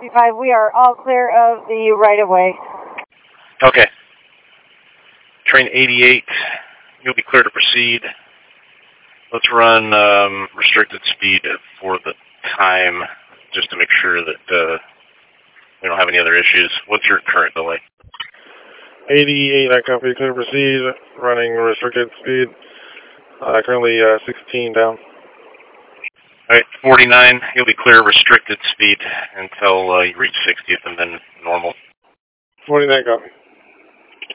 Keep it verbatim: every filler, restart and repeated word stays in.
five, we are all clear of the right-of-way. Okay. Train eighty-eight, you'll be clear to proceed. Let's run um, restricted speed for the time, just to make sure that uh, we don't have any other issues. What's your current delay? eighty-eight, I copy, clear to proceed, running restricted speed, uh, currently uh, sixteen down. All right, forty-nine, you'll be clear restricted speed until uh, you reach sixtieth and then normal. forty-nine, copy.